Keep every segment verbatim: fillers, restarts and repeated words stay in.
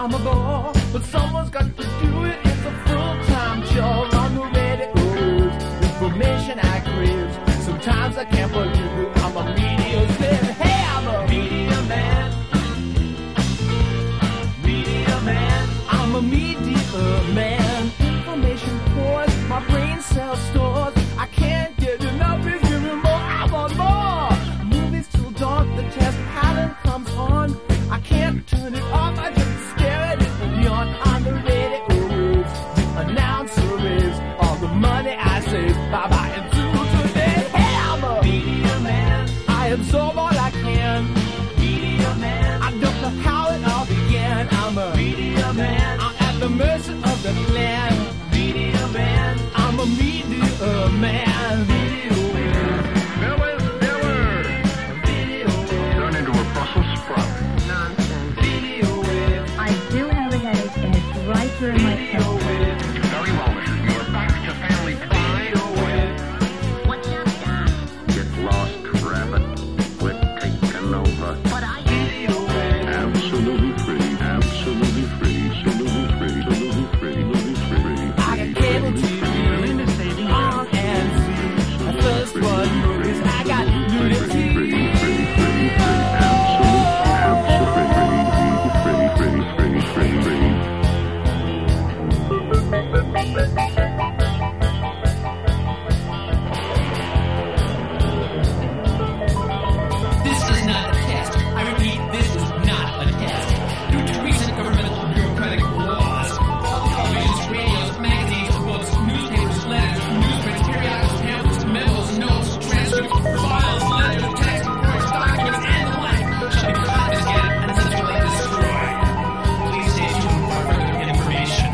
I'm a bore, but someone's got to do it. It's a full-time job on the radio. Information I crave. Sometimes I can't believe it. I'm a media slave. Hey, I'm a media man. Media man. I'm a media man. Information pours, my brain cells stores. I can't get enough, it's giving more. I want more. Movies till dawn, the test pattern comes on. I can't turn it off, I just stare at it and yawn. On the radio, the announcer is all the money I save by buying two today. Hey, I'm a media man. I absorb all I can. Media man. I don't know how it all began. I'm a media man. I'm at the mercy of the plan. Media man. I'm a media man. Video man. Miller, Miller. Video man. Turn into a Brussels sprout. Nonsense. Video man. I do have a headache and it's right here in my Video throat. man. Very well, Missus Muir. Back to family time. Video man. What's up, Doc? Get lost, rabbit. We're taking over. What are you? Video man. Absolutely free. Absolutely free. Absolutely free. Absolutely free. Absolutely free. I got cable T V on and see. My first one movies. I got nudity. This is not a test. I repeat, this is not a test. Due to recent governmental bureaucratic laws, all televisions, radios, magazines, books, newspapers, letters, newsprint, periodicals, pamphlets, memos, notes, transcripts, files, letters, text reports, documents, and the like shall be confiscated and essentially destroyed. Please stay tuned for further information.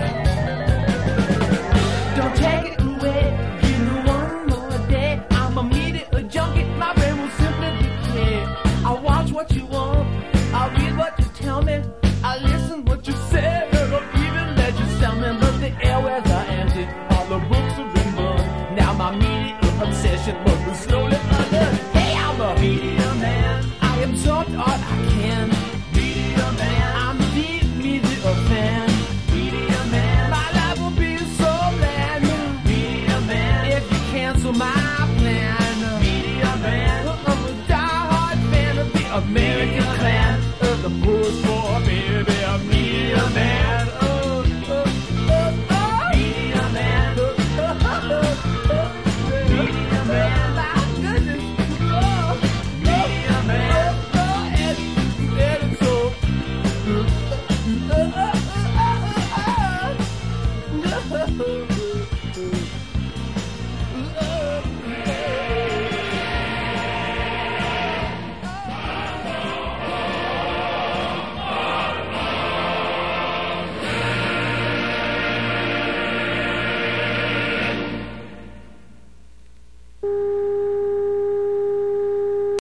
Don't take it away. Give me one more day. I'm a media junkie. My brain will simply decay. I watch what you want. I read what you tell me. I listen what you say. I don't even let you sell me. But the airways are empty. All the books have been burned. Now my media obsession must be slowly under. Hey, I'm a media man. I absorbed all I can. Media man. I'm the media fan. Media man. My life will be so bland. Media man. If you cancel my plan. Media man. I'm a diehard fan of the American clan. Of the post-war baby. Media man.